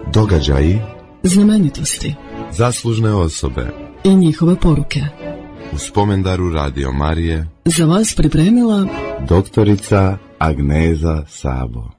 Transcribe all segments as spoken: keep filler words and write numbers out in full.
Događaji, znamenitosti, zaslužne osobe i njihove poruke. U spomendaru Radio Marije Za vas pripremila doktorica Agneza Sabo.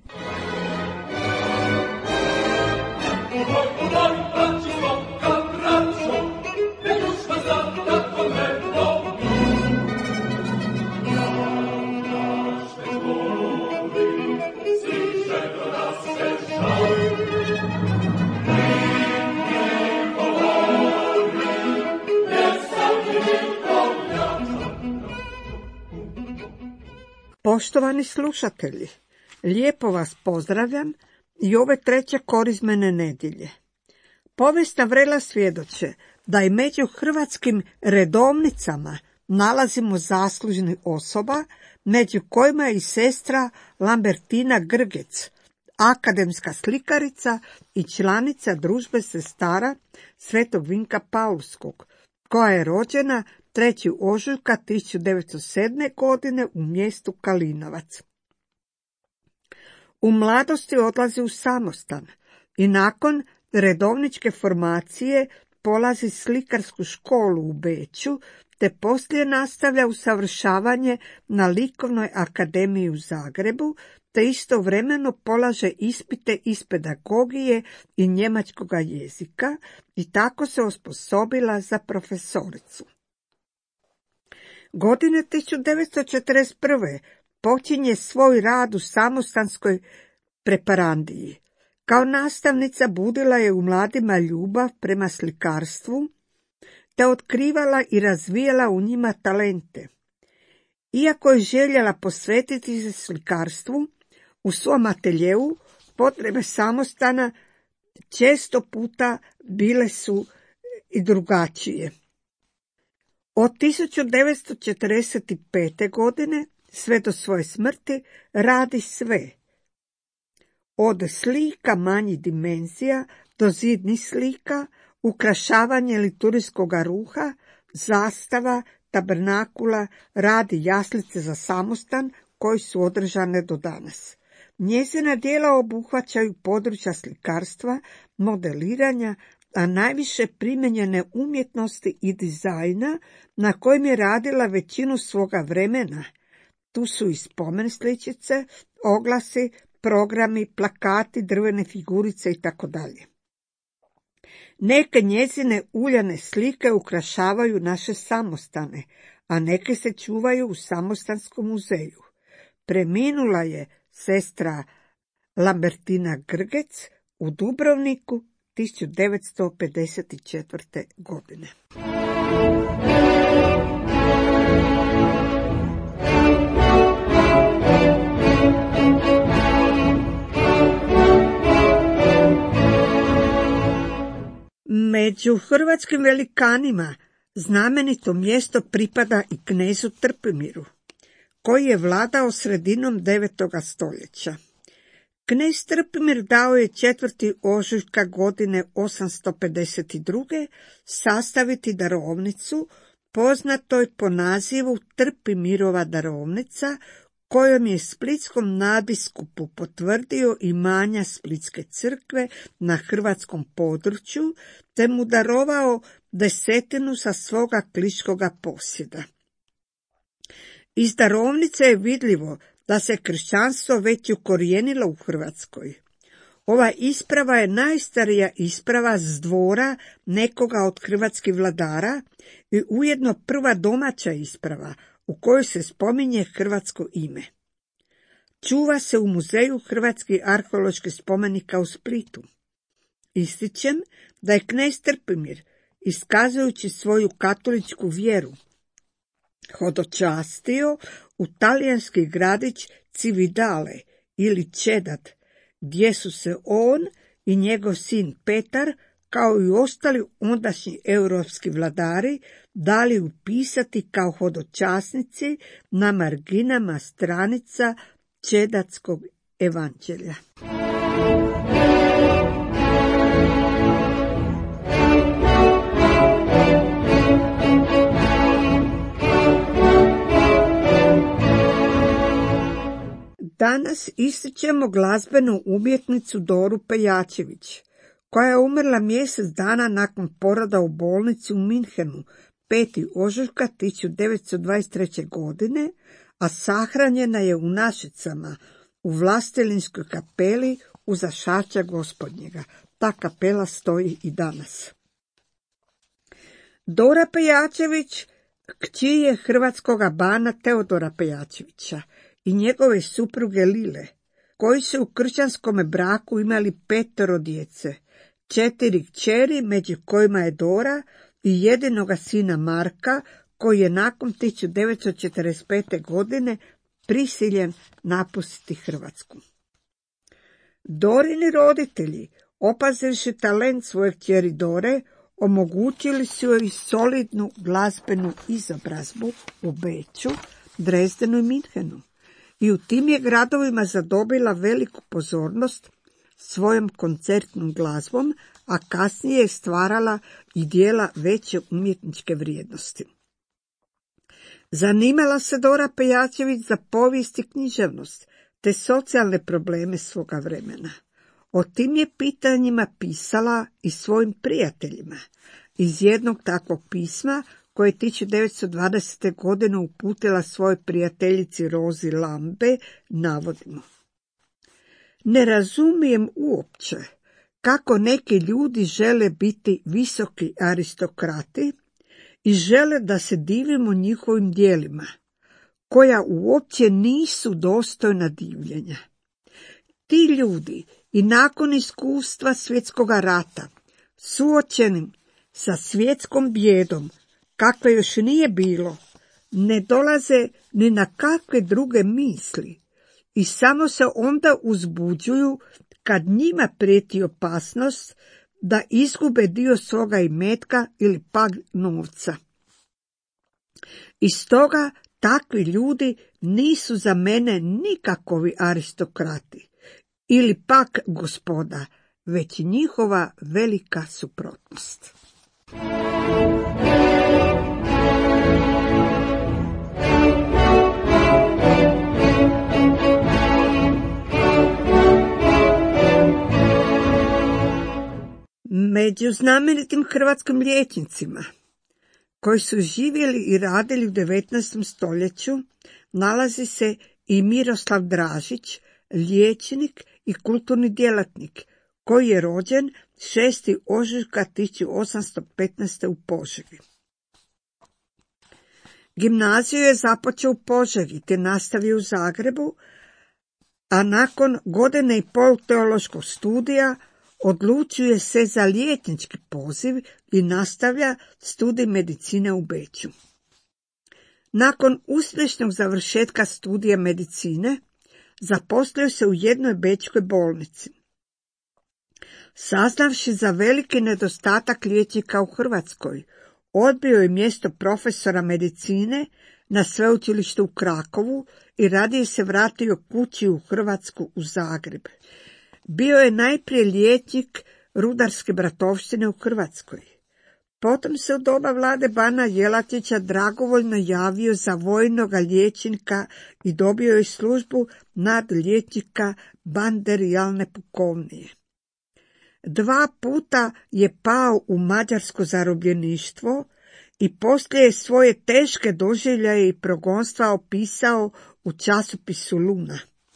Poštovani slušatelji, lijepo vas pozdravljam i ove treće korizmene nedjelje. Povijesna vrela svjedoče da i među hrvatskim redovnicama nalazimo zaslužnih osoba, među kojima je i sestra Lambertina Grgec, akademska slikarica i članica družbe sestara Svetog Vinka Paulskog, koja je rođena trećeg ožujka tisuću devetsto sedme. godine u mjestu Kalinovac. U mladosti odlazi u samostan i nakon redovničke formacije polazi slikarsku školu u Beču, te poslije nastavlja usavršavanje na Likovnoj akademiji u Zagrebu, te istovremeno polaže ispite iz pedagogije i njemačkoga jezika i tako se osposobila za profesoricu. Godine tisuću devetsto četrdeset prve. počinje svoj rad u samostanskoj preparandiji. Kao nastavnica budila je u mladima ljubav prema slikarstvu, te otkrivala i razvijala u njima talente. Iako je željela posvetiti se slikarstvu, u svom ateljeu potrebe samostana često puta bile su i drugačije. Od tisuću devetsto četrdeset pete. godine sve do svoje smrti radi sve. Od slika manjih dimenzija do zidnih slika, ukrašavanje liturgijskog ruha, zastava, tabernakula, radi jaslice za samostan koji su održane do danas. Njezina djela obuhvaćaju područja slikarstva, modeliranja, a najviše primijenjene umjetnosti i dizajna na kojim je radila većinu svoga vremena. Tu su i spomen sličice, oglasi, programi, plakati, drvene figurice itd. Neke njezine uljane slike ukrašavaju naše samostane, a neke se čuvaju u samostanskom muzeju. Preminula je sestra Lambertina Grgec u Dubrovniku tisuću devetsto pedeset četvrte. godine. Među hrvatskim velikanima znamenito mjesto pripada i knezu Trpimiru, koji je vladao sredinom devetoga stoljeća. Knez Trpimir dao je četvrtog ožujka godine osamsto pedeset druge. sastaviti darovnicu, poznatoj po nazivu Trpimirova darovnica, kojom je splitskom nadbiskupu potvrdio imanja Splitske crkve na hrvatskom području, te mu darovao desetinu sa svoga kliškoga posjeda. Iz darovnice je vidljivo da se kršćanstvo već ukorijenilo u Hrvatskoj. Ova isprava je najstarija isprava s dvora nekoga od hrvatskih vladara i ujedno prva domaća isprava u kojoj se spominje hrvatsko ime. Čuva se u Muzeju hrvatskih arheoloških spomenika u Splitu. Ističem da je knez Trpimir, iskazujući svoju katoličku vjeru, hodočastio u talijanski gradić Cividale ili Čedat, gdje su se on i njegov sin Petar, kao i ostali ondašnji europski vladari, dali upisati kao hodočasnici na marginama stranica Čedatskog evanđelja. Danas ističemo glazbenu umjetnicu Doru Pejačević, koja je umrla mjesec dana nakon poroda u bolnici u Minhenu petog ožujka tisuću devetsto dvadeset treće. godine, a sahranjena je u Našicama u Vlastelinskoj kapeli uza šača Gospodnjega. Ta kapela stoji i danas. Dora Pejačević kći je hrvatskoga bana Teodora Pejačevića i njegove supruge Lile, koji su u kršćanskome braku imali petero djece, četiri kćeri, među kojima je Dora, i jedinoga sina Marka, koji je nakon tisuću devetsto četrdeset pete. godine prisiljen napustiti Hrvatsku. Dorini roditelji, opazivši talent svoje kćeri Dore, omogućili su joj solidnu glazbenu izobrazbu u Beču, Drezdenu i Minhenu i u tim je gradovima zadobila veliku pozornost svojom koncertnom glazbom, a kasnije je stvarala i djela veće umjetničke vrijednosti. Zanimala se Dora Pejačević za povijest i književnost, te socijalne probleme svoga vremena. O tim je pitanjima pisala i svojim prijateljima. Iz jednog takvog pisma, koje je tisuću devetsto dvadesete. godine uputila svojoj prijateljici Rozi Lambe, navodimo: ne razumijem uopće kako neki ljudi žele biti visoki aristokrati i žele da se divimo njihovim djelima, koja uopće nisu dostojna divljenja. Ti ljudi i nakon iskustva svjetskoga rata, suočenim sa svjetskom bijedom, kakve još nije bilo, ne dolaze ni na kakve druge misli i samo se onda uzbuđuju kad njima prijeti opasnost da izgube dio svoga imetka ili pak novca. I stoga takvi ljudi nisu za mene nikakovi aristokrati ili pak gospoda, već njihova velika suprotnost. Među znamenitim hrvatskim liječnicima koji su živjeli i radili u devetnaestom stoljeću nalazi se i Miroslav Dražić, liječnik i kulturni djelatnik, koji je rođen šestog ožujka tisuću osamsto petnaeste. u Požegi. Gimnaziju je započeo u Požegi te nastavio u Zagrebu, a nakon godine i pol teološkog studija odlučuje se za liječnički poziv i nastavlja studij medicine u Beču. Nakon uspješnog završetka studija medicine, zaposlio se u jednoj bečkoj bolnici. Saznavši za veliki nedostatak liječnika u Hrvatskoj, odbio je mjesto profesora medicine na sveučilištu u Krakovu i radije se vratio kući u Hrvatsku u Zagreb. Bio je najprije liječnik rudarske bratovštine u Hrvatskoj. Potom se u doba vlade bana Jelačića dragovoljno javio za vojnoga liječnika i dobio je službu nadliječnika banderijalne pukovnije. Dva puta je pao u mađarsko zarobljeništvo i poslije je svoje teške doživljaje i progonstva opisao u časopisu Luna.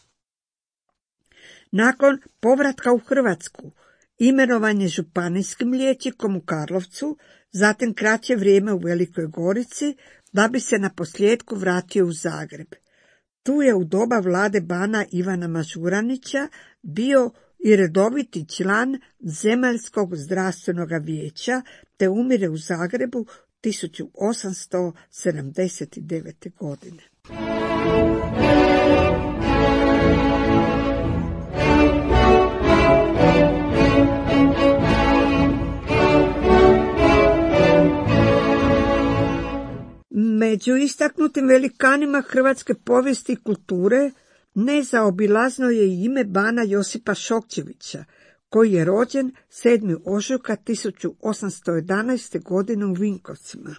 Nakon povratka u Hrvatsku, imenovan je županijskim liječnikom u Karlovcu, zatim kraće vrijeme u Velikoj Gorici, da bi se naposljetku vratio u Zagreb. Tu je u doba vlade bana Ivana Mažuranića bio i redoviti član Zemaljskog zdravstvenog vijeća, te umire u Zagrebu tisuću osamsto sedamdeset devete. godine. Među istaknutim velikanima hrvatske povijesti i kulture nezaobilazno je i ime bana Josipa Šokčevića, koji je rođen sedmog ožujka tisuću osamsto jedanaeste. godine u Vinkovcima.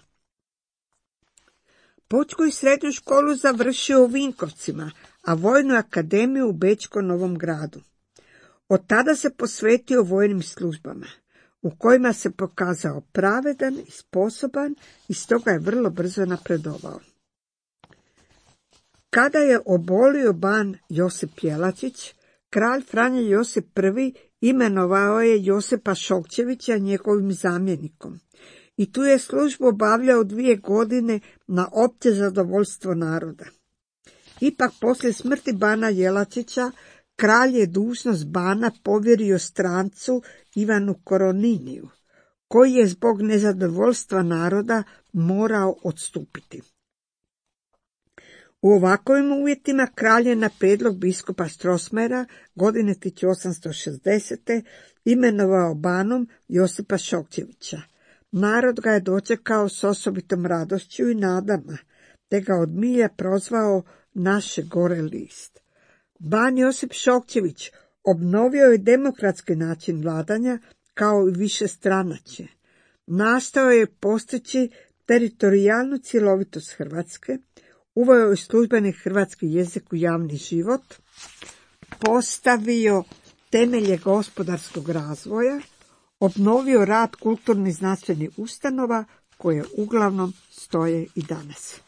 Početnu i srednju školu završio u Vinkovcima, a vojnu akademiju u Bečkom Novom Gradu. Od tada se posvetio vojnim službama, u kojima se pokazao pravedan i sposoban i stoga je vrlo brzo napredovao. Kada je obolio ban Josip Jelačić, kralj Franjo Josip I imenovao je Josipa Šokčevića njegovim zamjenikom i tu je službu obavljao dvije godine na opće zadovoljstvo naroda. Ipak poslije smrti bana Jelačića kralj je dužnost bana povjerio strancu Ivanu Koroniniju, koji je zbog nezadovoljstva naroda morao odstupiti. U ovakvim uvjetima kralj je na prijedlog biskupa Strossmayera godine tisuću osamsto šezdesete. imenovao banom Josipa Šokčevića. Narod ga je dočekao s osobitom radošću i nadama, te ga od milja prozvao naše gore list. Ban Josip Šokčević obnovio je demokratski način vladanja kao i višestranačje. Nastao je postići teritorijalnu cjelovitost Hrvatske, uveo je službeni hrvatski jezik u javni život, postavio temelje gospodarskog razvoja, obnovio rad kulturnih znanstvenih ustanova koje uglavnom stoje i danas.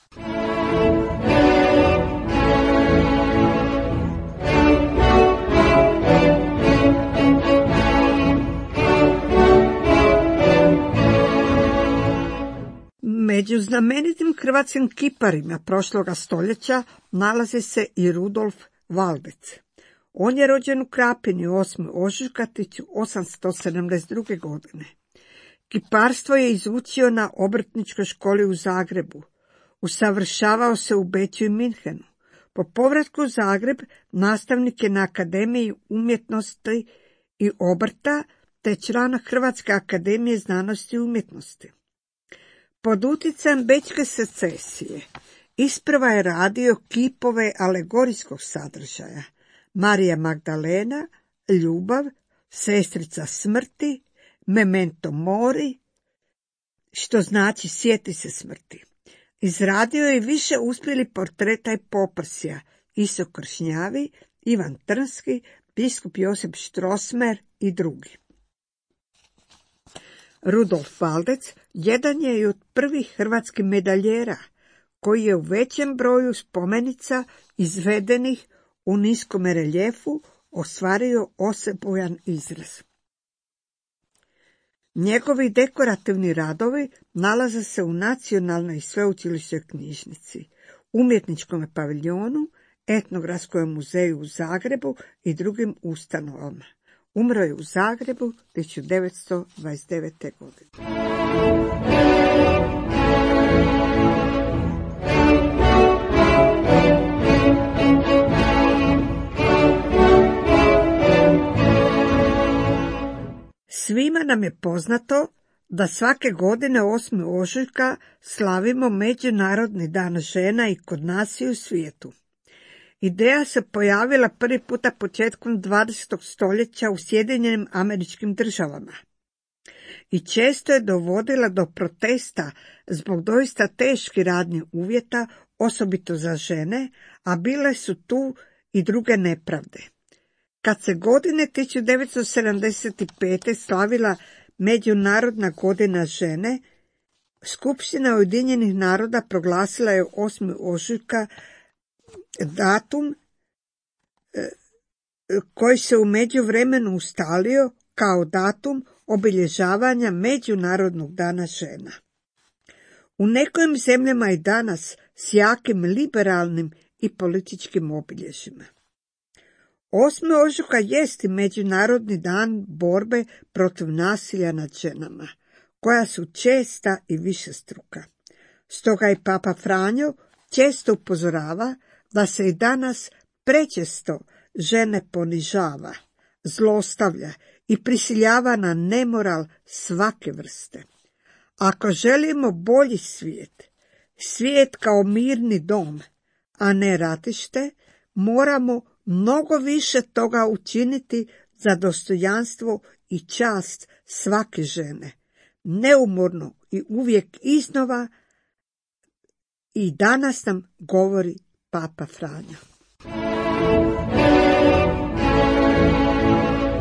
Među znamenitim hrvatskim kiparima prošloga stoljeća nalazi se i Rudolf Valdec. On je rođen u Krapini osmog ožujka tisuću osamsto sedamdeset druge. godine. Kiparstvo je izučio na obrtničkoj školi u Zagrebu. Usavršavao se u Beču i Minhenu. Po povratku u Zagreb nastavnik je na Akademiji umjetnosti i obrta te član Hrvatske akademije znanosti i umjetnosti. Pod utjecajem Bečke secesije isprva je radio kipove alegorijskog sadržaja: Marija Magdalena, Ljubav, Sestrica smrti, Memento mori, što znači sjeti se smrti. Izradio je više uspjeli portreta i poprsja: Iso Kršnjavi, Ivan Trnski, biskup Josip Strossmayer i drugi. Rudolf Valdec jedan je i od prvih hrvatskih medaljera, koji je u većem broju spomenica izvedenih u niskom reljefu ostvario osebujan izraz. Njegovi dekorativni radovi nalaze se u Nacionalnoj i sveučilišnoj knjižnici, Umjetničkom paviljonu, Etnografskom muzeju u Zagrebu i drugim ustanovama. Umro je u Zagrebu tisuću devetsto dvadeset devete. godine. Svima nam je poznato da svake godine osmog ožujka slavimo Međunarodni dan žena i kod nas i u svijetu. Ideja se pojavila prvi puta početkom dvadesetog stoljeća u Sjedinjenim Američkim Državama i često je dovodila do protesta zbog doista teških radnih uvjeta, osobito za žene, a bile su tu i druge nepravde. Kad se godine tisuću devetsto sedamdeset pete. slavila Međunarodna godina žene, Skupština Ujedinjenih naroda proglasila je osmog ožujka datum koji se u međuvremenu ustalio kao datum obilježavanja Međunarodnog dana žena. U nekim zemljama i danas s jakim liberalnim i političkim obilježjima. osmog ožujka jest i Međunarodni dan borbe protiv nasilja nad ženama, koja su česta i višestruka. Stoga i Papa Franjo često upozorava da se i danas prečesto žene ponižava, zlostavlja i prisiljava na nemoral svake vrste. Ako želimo bolji svijet, svijet kao mirni dom, a ne ratište, moramo mnogo više toga učiniti za dostojanstvo i čast svake žene. Neumorno i uvijek iznova i danas nam govori Papa Franjo.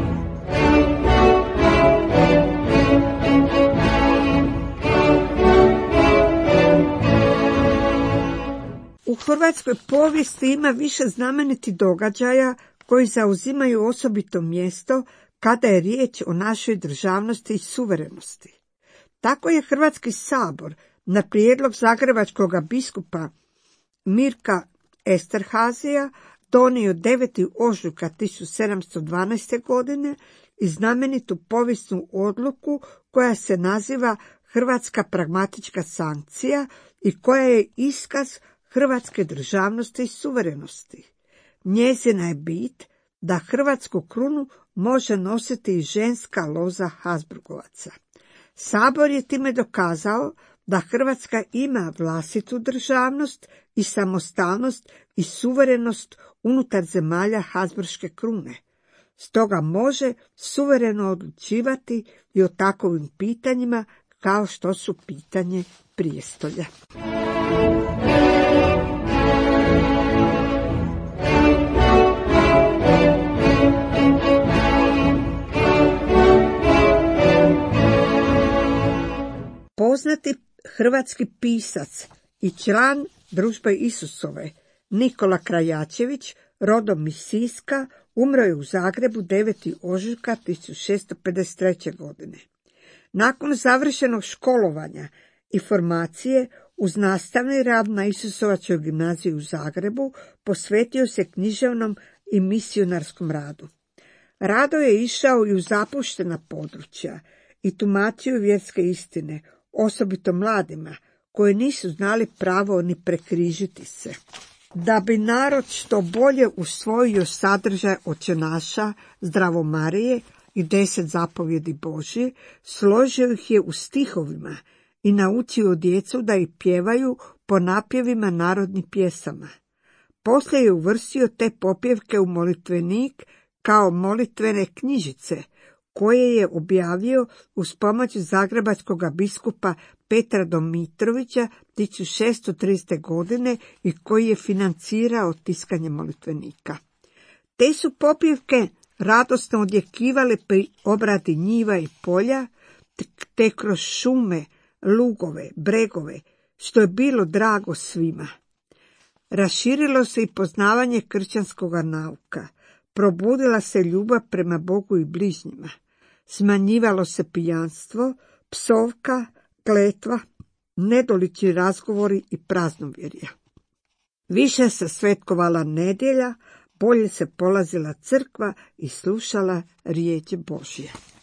hrvatskoj povijesti ima više znamenitih događaja koji zauzimaju osobito mjesto kada je riječ o našoj državnosti i suverenosti. Tako je Hrvatski sabor na prijedlog zagrebačkog biskupa Mirka Esterhazija donio devetog ožujka tisuću sedamsto dvanaeste. godine i znamenitu povijesnu odluku koja se naziva Hrvatska pragmatička sankcija i koja je iskaz hrvatske državnosti i suverenosti. Njezina je bit da hrvatsku krunu može nositi i ženska loza Habsburgovaca. Sabor je time dokazao da Hrvatska ima vlastitu državnost i samostalnost i suverenost unutar zemalja Habsburške krune. Stoga može suvereno odlučivati i o takovim pitanjima kao što su pitanje prijestolja. Poznati hrvatski pisac i član Družbe Isusove Nikola Krajačević, rodom iz Siska, umro je u Zagrebu devetog ožujka tisuću šesto pedeset treće. godine. Nakon završenog školovanja i formacije uz nastavni rad na Isusovačkoj gimnaziji u Zagrebu posvetio se književnom i misionarskom radu. Rado je išao i u zapuštena područja i tumačio vjerske istine, osobito mladima, koji nisu znali pravo ni prekrižiti se. Da bi narod što bolje usvojio sadržaj očenaša, Zdravo Marije i deset zapovjedi Božje, složio ih je u stihovima i naučio djecu da ih pjevaju po napjevima narodnih pjesama. Poslije je uvrstio te popjevke u molitvenik kao molitvene knjižice, koje je objavio uz pomoć zagrebačkog biskupa Petra Domitrovića tisuću šesto tridesete. godine i koji je financirao tiskanje molitvenika. Te su popjevke radosno odjekivale pri obradi njiva i polja, te kroz šume, lugove, bregove, što je bilo drago svima. Raširilo se i poznavanje kršćanskog nauka, probudila se ljubav prema Bogu i bližnjima, smanjivalo se pijanstvo, psovka, kletva, nedolični razgovori i praznovjerja. Više se svetkovala nedjelja, bolje se polazila crkva i slušala riječ Božje.